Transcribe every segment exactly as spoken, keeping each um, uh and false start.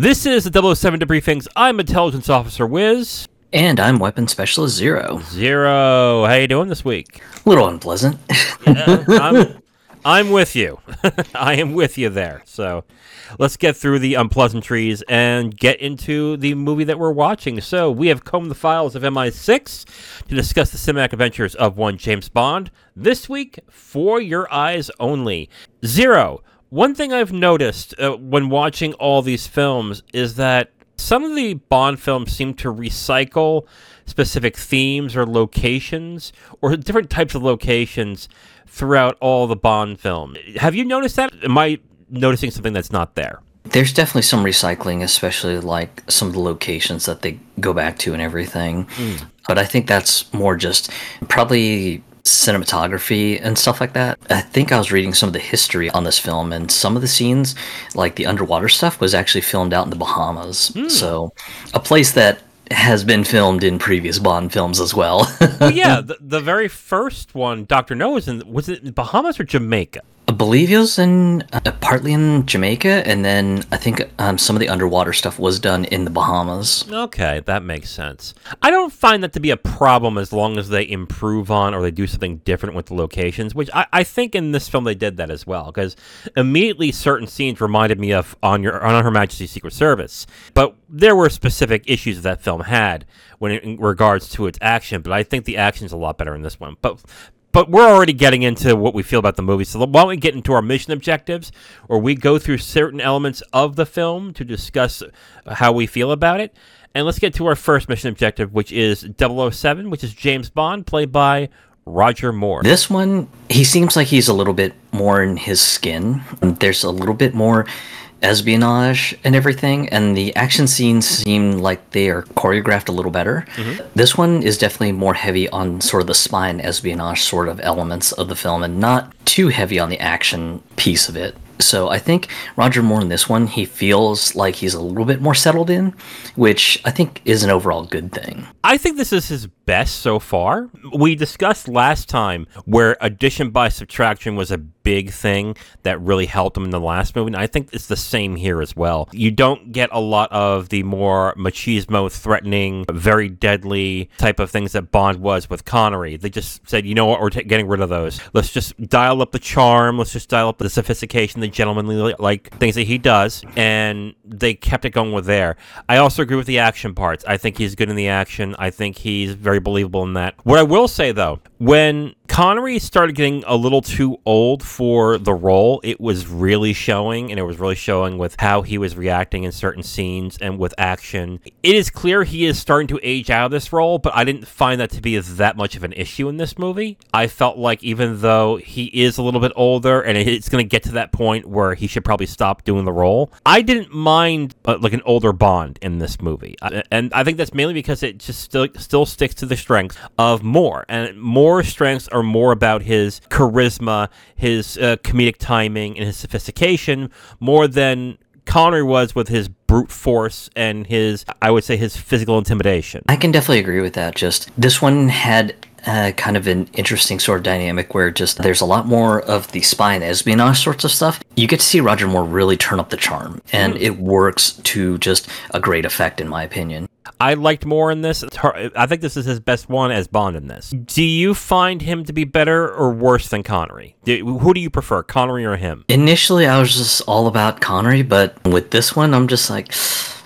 This is the double oh seven Debriefings. I'm Intelligence Officer Wiz. And I'm Weapons Specialist Zero. Zero, how you doing this week? A little unpleasant. yeah, I'm, I'm with you. I am with you there. So let's get through the unpleasantries and get into the movie that we're watching. So we have combed the files of M I six to discuss the cinematic adventures of one James Bond. This week, for your eyes only. Zero. One thing I've noticed uh, when watching all these films is that some of the Bond films seem to recycle specific themes or locations or different types of locations throughout all the Bond films. Have you noticed that? Am I noticing something that's not there? There's definitely some recycling, especially like some of the locations that they go back to and everything. Mm. But I think that's more just probably cinematography and stuff like that. I think I was reading some of the history on this film, and some of the scenes, like the underwater stuff, was actually filmed out in the Bahamas. Mm. So a place that has been filmed in previous Bond films as well. well yeah, the, the very first one, Doctor No, was in, was it in Bahamas or Jamaica? I believe it was in uh, partly in Jamaica, and then I think um, some of the underwater stuff was done in the Bahamas. Okay, that makes sense. I don't find that to be a problem as long as they improve on or they do something different with the locations, which I, I think in this film they did that as well, because immediately certain scenes reminded me of on your on Her Majesty's Secret Service, but there were specific issues that film had when it, in regards to its action, but I think the action's a lot better in this one. But But we're already getting into what we feel about the movie, so why don't we get into our mission objectives, or we go through certain elements of the film to discuss how we feel about it. And let's get to our first mission objective, which is double oh seven, which is James Bond, played by Roger Moore. This one, he seems like he's a little bit more in his skin. There's a little bit more espionage and everything, and the action scenes seem like they are choreographed a little better. Mm-hmm. This one is definitely more heavy on sort of the spy and espionage sort of elements of the film, and not too heavy on the action piece of it. So I think Roger Moore in this one, he feels like he's a little bit more settled in, which I think is an overall good thing. I think this is his best so far. We discussed last time where addition by subtraction was a big thing that really helped him in the last movie, and I think it's the same here as well. You don't get a lot of the more machismo, threatening, very deadly type of things that Bond was with Connery. They just said, you know what, we're t- getting rid of those. Let's just dial up the charm, let's just dial up the sophistication, the gentlemanly like things that he does, and they kept it going with there. I also agree with the action parts. I think he's good in the action. I think he's very believable in that. What I will say, though, when Connery started getting a little too old for the role, it was really showing, and it was really showing with how he was reacting in certain scenes and with action. It is clear he is starting to age out of this role, but I didn't find that to be that much of an issue in this movie. I felt like even though he is a little bit older and it's going to get to that point where he should probably stop doing the role, I didn't mind uh, like an older Bond in this movie. I, and I think that's mainly because it just still, still sticks to the strengths of Moore, and Moore's strengths are more about his charisma, his uh, comedic timing, and his sophistication, more than Connery was with his brute force and his, I would say, his physical intimidation. I can definitely agree with that. Just this one had uh, kind of an interesting sort of dynamic where just there's a lot more of the spy and espionage sorts of stuff. You get to see Roger Moore really turn up the charm, and mm. it works to just a great effect, in my opinion. I liked Moore in this. I think this is his best one as Bond in this. Do you find him to be better or worse than Connery? Who do you prefer, Connery or him? Initially, I was just all about Connery, but with this one, I'm just like,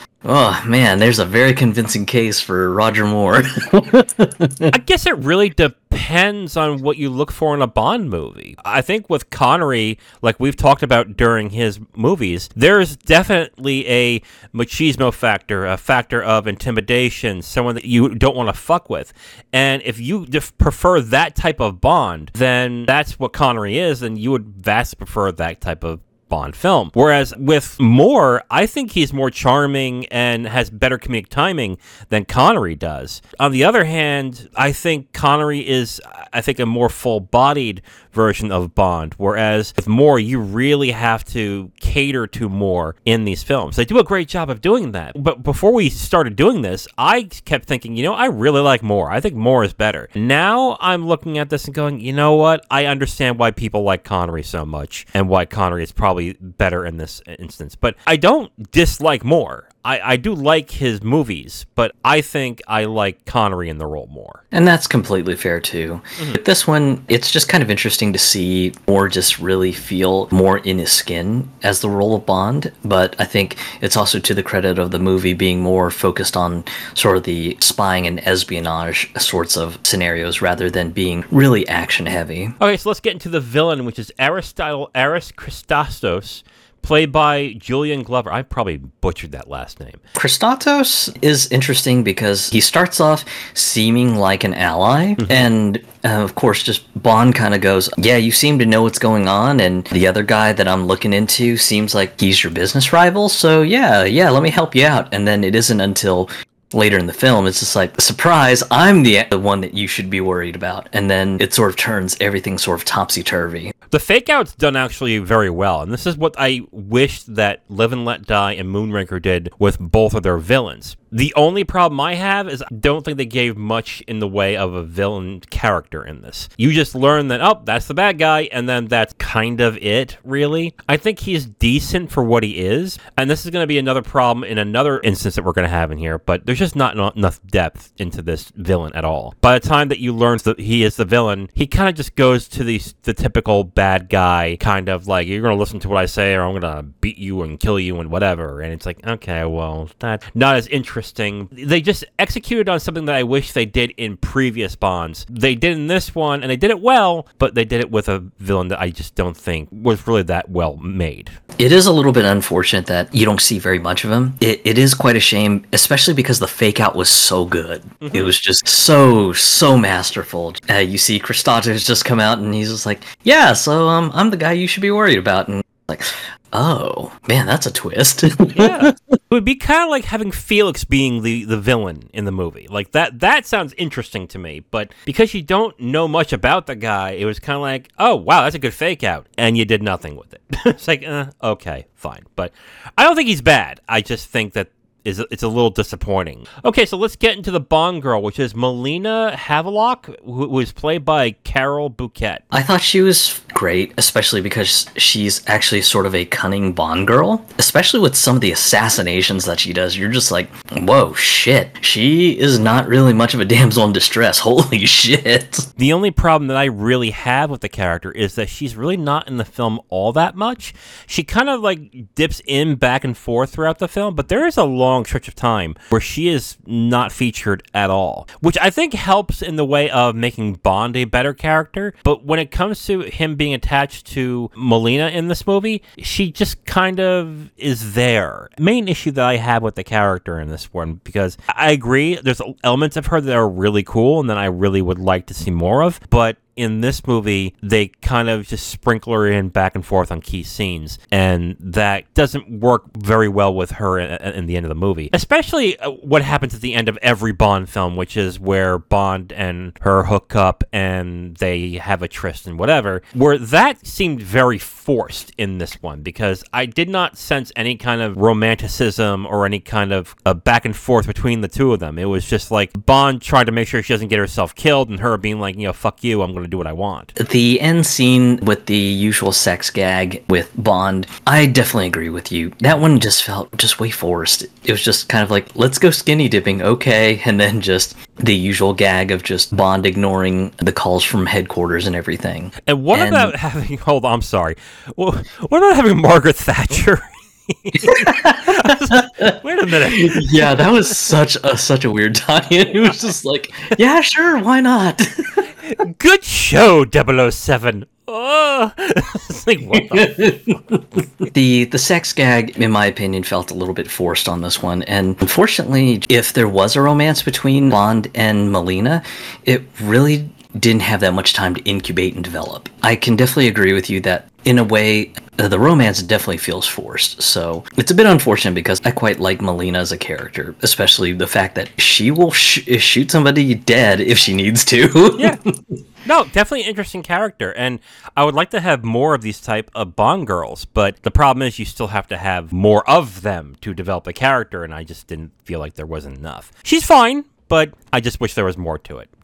oh man, there's a very convincing case for Roger Moore. I guess it really depends on what you look for in a Bond movie. I think with Connery, like we've talked about during his movies, there's definitely a machismo factor, a factor of intimidation, someone that you don't want to fuck with. And if you def- prefer that type of Bond, then that's what Connery is, and you would vastly prefer that type of Bond film. Whereas with Moore, I think he's more charming and has better comedic timing than Connery does. On the other hand, I think Connery is, I think, a more full-bodied version of Bond, whereas with Moore, you really have to cater to Moore in these films. They do a great job of doing that. But before we started doing this, I kept thinking, you know, I really like Moore. I think Moore is better. Now I'm looking at this and going, you know what? I understand why people like Connery so much and why Connery is probably better in this instance. But I don't dislike Moore. I, I do like his movies, but I think I like Connery in the role more. And that's completely fair too. Mm-hmm. With this one, it's just kind of interesting to see or just really feel more in his skin as the role of Bond. But I think it's also to the credit of the movie being more focused on sort of the spying and espionage sorts of scenarios rather than being really action heavy. Okay, so let's get into the villain, which is Aristotle Aris Christastos, played by Julian Glover. I probably butchered that last name. Christatos is interesting because he starts off seeming like an ally, mm-hmm. and uh, of course, just Bond kind of goes, yeah, you seem to know what's going on, and the other guy that I'm looking into seems like he's your business rival, so yeah, yeah, let me help you out. And then it isn't until later in the film, it's just like, surprise, I'm the, the one that you should be worried about. And then it sort of turns everything sort of topsy-turvy. The fake-out's done actually very well, and this is what I wish that Live and Let Die and Moonraker did with both of their villains. The only problem I have is I don't think they gave much in the way of a villain character in this. You just learn that, oh, that's the bad guy, and then that's kind of it, really. I think he's decent for what he is, and this is going to be another problem in another instance that we're going to have in here, but there's just not enough depth into this villain at all. By the time that you learn that he is the villain, he kind of just goes to the, the typical bad guy, kind of like, you're going to listen to what I say, or I'm going to beat you and kill you and whatever, and it's like, okay, well, that's not as interesting. Interesting. They just executed on something that I wish they did in previous Bonds. They did in this one, and they did it well, but they did it with a villain that I just don't think was really that well made. It is a little bit unfortunate that you don't see very much of him. It, it is quite a shame, especially because the fake out was so good. Mm-hmm. It was just so, so masterful. Uh, you see Christatos just come out, and he's just like, yeah, so um, I'm the guy you should be worried about. And like, oh, man, that's a twist. Yeah. It would be kind of like having Felix being the, the villain in the movie. Like, that that sounds interesting to me. But because you don't know much about the guy, it was kind of like, oh, wow, that's a good fake out. And you did nothing with it. It's like, uh, okay, fine. But I don't think he's bad. I just think that is it's a little disappointing. Okay, so let's get into the Bond girl, which is Melina Havelock, who was played by Carol Bouquet. I thought she was great, especially because she's actually sort of a cunning Bond girl, especially with some of the assassinations that she does. You're just like, whoa, shit. She is not really much of a damsel in distress. Holy shit. The only problem that I really have with the character is that she's really not in the film all that much. She kind of like dips in back and forth throughout the film, but there is a long stretch of time where she is not featured at all, which I think helps in the way of making Bond a better character. But when it comes to him being attached to Melina in this movie, she just kind of is there. Main issue that I have with the character in this one, because I agree there's elements of her that are really cool and that I really would like to see more of, but in this movie, they kind of just sprinkle her in back and forth on key scenes, and that doesn't work very well with her in, in the end of the movie. Especially what happens at the end of every Bond film, which is where Bond and her hook up and they have a tryst and whatever, where that seemed very forced in this one, because I did not sense any kind of romanticism or any kind of uh, back and forth between the two of them. It was just like Bond trying to make sure she doesn't get herself killed, and her being like, you know, fuck you, I'm going to do what I want. The end scene with the usual sex gag with Bond, I definitely agree with you. That one just felt just way forced. It was just kind of like, let's go skinny dipping, okay, and then just the usual gag of just Bond ignoring the calls from headquarters and everything. And what and, about having, hold on, I'm sorry, well, what about having Margaret Thatcher? Wait a minute. Yeah, that was such a such a weird tie-in. It was just like, yeah, sure, why not? Good show, double oh seven. Oh. Like, what the, the the sex gag, in my opinion, felt a little bit forced on this one. And unfortunately, if there was a romance between Bond and Melina, it really didn't have that much time to incubate and develop. I can definitely agree with you that in a way, uh, the romance definitely feels forced. So it's a bit unfortunate because I quite like Melina as a character, especially the fact that she will sh- shoot somebody dead if she needs to. Yeah. No, definitely an interesting character, and I would like to have more of these type of Bond girls, but the problem is you still have to have more of them to develop a character, and I just didn't feel like there was enough. She's fine, but I just wish there was more to it.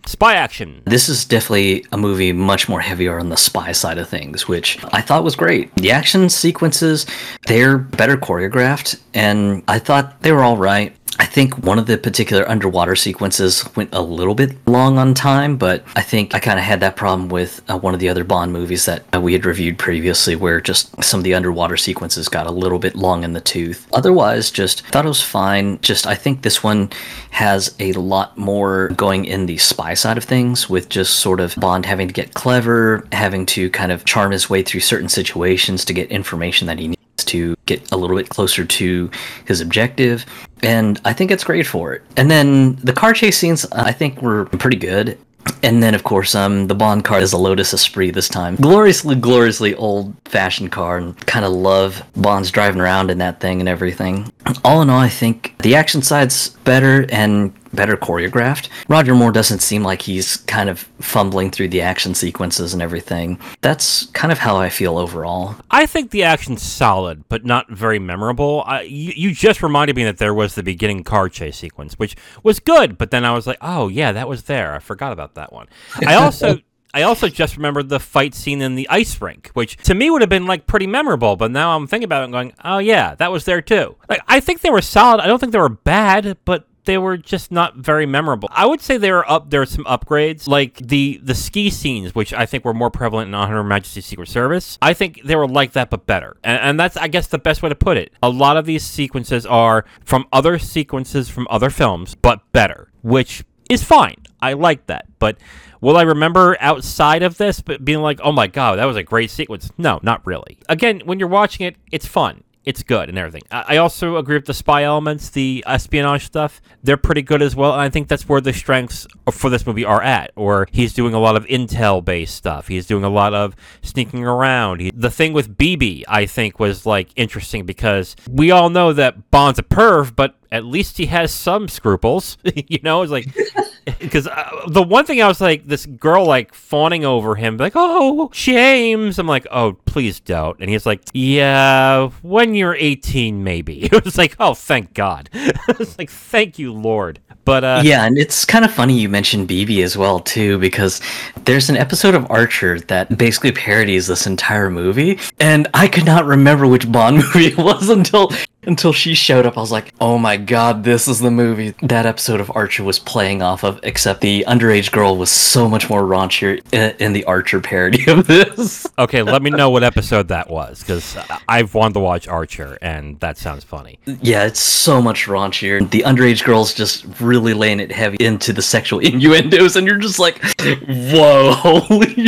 Spy action. This is definitely a movie much more heavier on the spy side of things, which I thought was great. The action sequences, they're better choreographed, and I thought they were all right. I think one of the particular underwater sequences went a little bit long on time, but I think I kind of had that problem with uh, one of the other Bond movies that uh, we had reviewed previously, where just some of the underwater sequences got a little bit long in the tooth. Otherwise, just thought it was fine. Just I think this one has a lot more going in the spy side of things, with just sort of Bond having to get clever, having to kind of charm his way through certain situations to get information that he needs to get a little bit closer to his objective, and I think it's great for it. And then the car chase scenes, I think, were pretty good. And then, of course, um, the Bond car is a Lotus Esprit this time. Gloriously, gloriously old-fashioned car, and kind of love Bond's driving around in that thing and everything. All in all, I think the action side's better and better choreographed. Roger Moore doesn't seem like he's kind of fumbling through the action sequences and everything. That's kind of how I feel overall. I think the action's solid, but not very memorable. I, you, you just reminded me that there was the beginning car chase sequence, which was good, but then I was like, oh, yeah, that was there. I forgot about that one. I also... I also just remembered the fight scene in the ice rink, which to me would have been like pretty memorable, but now I'm thinking about it and going, oh yeah, that was there too. Like, I think they were solid. I don't think they were bad, but they were just not very memorable. I would say they were up. There were some upgrades, like the the ski scenes, which I think were more prevalent in On Her Majesty's Secret Service. I think they were like that, but better. And, and that's, I guess, the best way to put it. A lot of these sequences are from other sequences from other films, but better, which is fine. I like that. But will I remember outside of this but being like, oh my God, that was a great sequence? No, not really. Again, when you're watching it, it's fun. It's good and everything. I also agree with the spy elements, the espionage stuff. They're pretty good as well, and I think that's where the strengths for this movie are at. Or he's doing a lot of intel-based stuff. He's doing a lot of sneaking around. He, the thing with B B, I think, was like interesting because we all know that Bond's a perv, but at least he has some scruples. You know, it's like... Because uh, the one thing I was like, this girl like fawning over him, like, oh, James. I'm like, oh, please don't. And he's like, yeah, when you're eighteen, maybe. It was like, oh, thank God. It's like, thank you, Lord. But uh, yeah, and it's kind of funny you mentioned B B as well, too, because there's an episode of Archer that basically parodies this entire movie, and I could not remember which Bond movie it was until until she showed up. I was like, oh my God, this is the movie that episode of Archer was playing off of, except the underage girl was so much more raunchier in, in the Archer parody of this. Okay, let me know what episode that was, because I've wanted to watch Archer, and that sounds funny. Yeah, it's so much raunchier. The underage girl's just really laying it heavy into the sexual innuendos, and you're just like, whoa, holy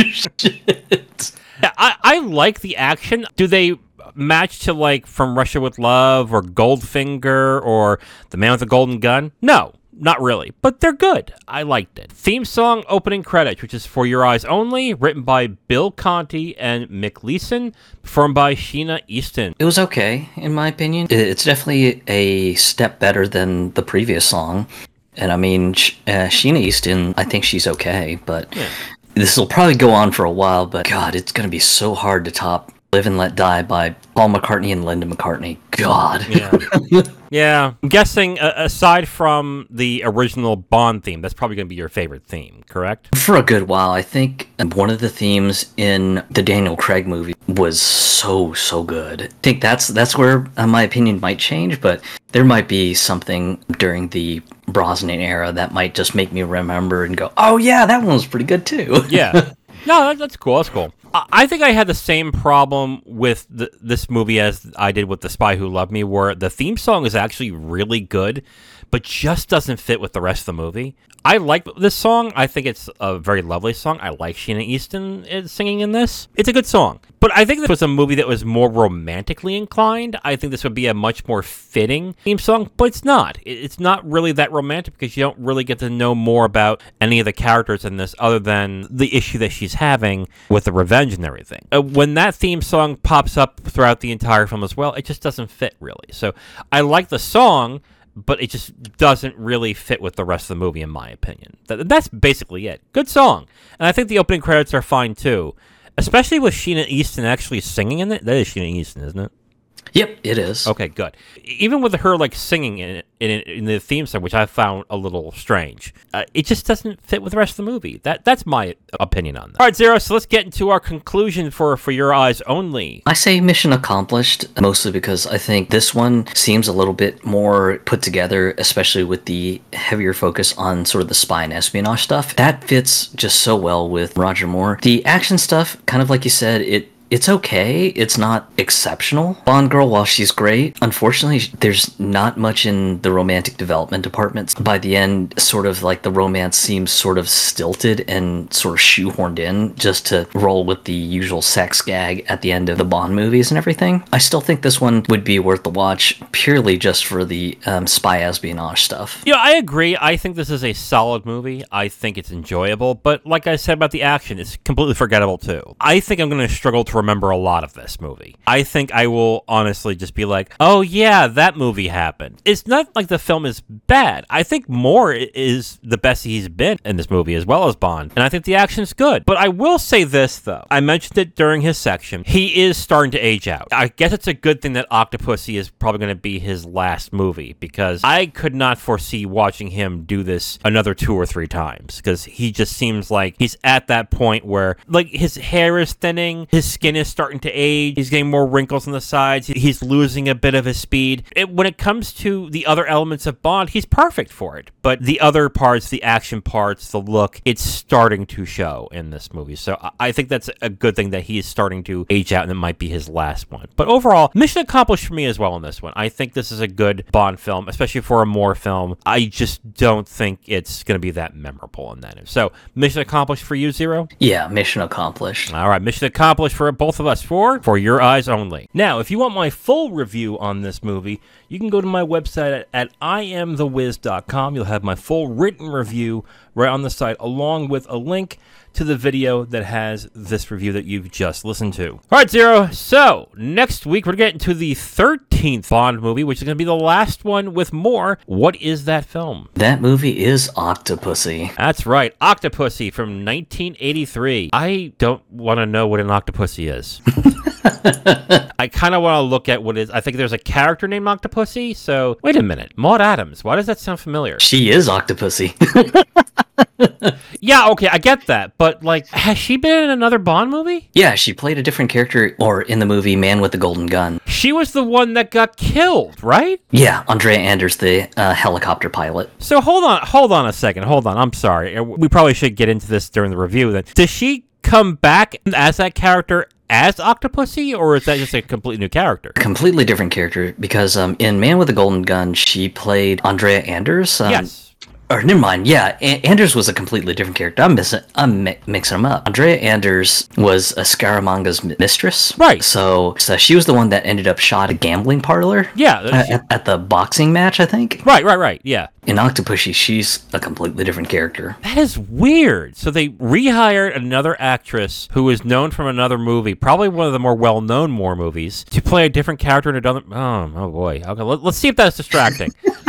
shit. Yeah, I, I like the action. Do they match to like From Russia with Love or Goldfinger or The Man with the Golden Gun? No, not really, but they're good. I liked it. Theme song opening credits, which is For Your Eyes Only, written by Bill Conti and Mick Leeson, performed by Sheena Easton. It was okay, in my opinion. It's definitely a step better than the previous song. And I mean, uh, Sheena Easton, I think she's okay, but yeah. This will probably go on for a while, but God, it's going to be so hard to top Live and Let Die by Paul McCartney and Linda McCartney. God. Yeah. Yeah. I'm guessing, uh, aside from the original Bond theme, that's probably going to be your favorite theme, correct? For a good while. I think one of the themes in the Daniel Craig movie was so, so good. I think that's that's where uh, my opinion might change, but there might be something during the Brosnan era that might just make me remember and go, oh yeah, that one was pretty good too. Yeah. No, that, that's cool. That's cool. I, I think I had the same problem with the, this movie as I did with The Spy Who Loved Me, where the theme song is actually really good, but just doesn't fit with the rest of the movie. I like this song. I think it's a very lovely song. I like Sheena Easton singing in this. It's a good song. But I think this was a movie that was more romantically inclined. I think this would be a much more fitting theme song, but it's not. It's not really that romantic because you don't really get to know more about any of the characters in this other than the issue that she's having with the revenge and everything. Uh, when that theme song pops up throughout the entire film as well, it just doesn't fit really. So I like the song, but it just doesn't really fit with the rest of the movie, in my opinion. That, that's basically it. Good song. And I think the opening credits are fine, too. Especially with Sheena Easton actually singing in it. That is Sheena Easton, isn't it? Yep, it is. Okay, good. Even with her like singing in it, in, it, in the theme song, which I found a little strange, uh, it just doesn't fit with the rest of the movie. That that's my opinion on that. All right, Zero. So let's get into our conclusion for For Your Eyes Only. I say mission accomplished, mostly because I think this one seems a little bit more put together, especially with the heavier focus on sort of the spy and espionage stuff. That fits just so well with Roger Moore. The action stuff, kind of like you said, it It's okay. It's not exceptional. Bond girl, while she's great, unfortunately, there's not much in the romantic development departments. By the end, sort of like the romance seems sort of stilted and sort of shoehorned in just to roll with the usual sex gag at the end of the Bond movies and everything. I still think this one would be worth the watch purely just for the um, spy espionage stuff. Yeah, I agree. I think this is a solid movie. I think it's enjoyable. But like I said about the action, it's completely forgettable too. I think I'm going to struggle to remember a lot of this movie. I think I will honestly just be like, oh yeah, that movie happened. It's not like the film is bad. I think Moore is the best he's been in this movie as well as Bond. And I think the action's good. But I will say this though. I mentioned it during his section. He is starting to age out. I guess it's a good thing that Octopussy is probably going to be his last movie because I could not foresee watching him do this another two or three times because he just seems like he's at that point where like his hair is thinning, his skin is starting to age, he's getting more wrinkles on the sides, he's losing a bit of his speed. It, when it comes to the other elements of Bond, he's perfect for it. But the other parts, the action parts, the look, it's starting to show in this movie. So I think that's a good thing that he is starting to age out and it might be his last one. But overall, mission accomplished for me as well in this one. I think this is a good Bond film, especially for a Moore film. I just don't think it's going to be that memorable in that. So mission accomplished for you, Zero? Yeah, mission accomplished. All right, mission accomplished for both of us for For Your Eyes Only. Now, if you want my full review on this movie, you can go to my website at, at I am the wiz dot com. You'll have my full written review right on the site, along with a link to the video that has this review that you've just listened to. All right, Zero. So, next week, we're getting to the thirteenth Bond movie, which is going to be the last one with Moore. What is that film? That movie is Octopussy. That's right, Octopussy from nineteen eighty-three. I don't want to know what an Octopussy is. I kind of want to look at what is. I think there's a character named Octopussy. So, wait a minute. Maud Adams. Why does that sound familiar? She is Octopussy. Yeah, okay, I get that. But, like, has she been in another Bond movie? Yeah, she played a different character, or in the movie Man with the Golden Gun. She was the one that got killed, right? Yeah, Andrea Anders, the uh, helicopter pilot. So, hold on, hold on a second. Hold on, I'm sorry. We probably should get into this during the review then. Does she come back as that character as Octopussy, or is that just a completely new character? Completely different character, because um, in Man with the Golden Gun, she played Andrea Anders. Um, yes. Or never mind. Yeah, A- Anders was a completely different character. I'm missing. I'm mi- mixing them up. Andrea Anders was a Scaramanga's mi- mistress. Right. So, so she was the one that ended up shot a gambling parlor. Yeah. Uh, at, at the boxing match, I think. Right. Right. Right. Yeah. In Octopussy, she's a completely different character. That is weird. So they rehired another actress who is known from another movie, probably one of the more well-known Moore movies, to play a different character in another. Oh, oh boy. Okay, let, let's see if that's distracting.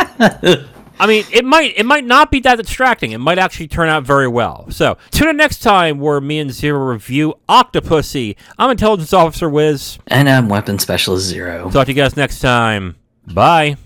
I mean, it might it might not be that distracting. It might actually turn out very well. So, tune in next time where me and Zero review Octopussy. I'm Intelligence Officer Wiz. And I'm Weapon Specialist Zero. Talk to you guys next time. Bye.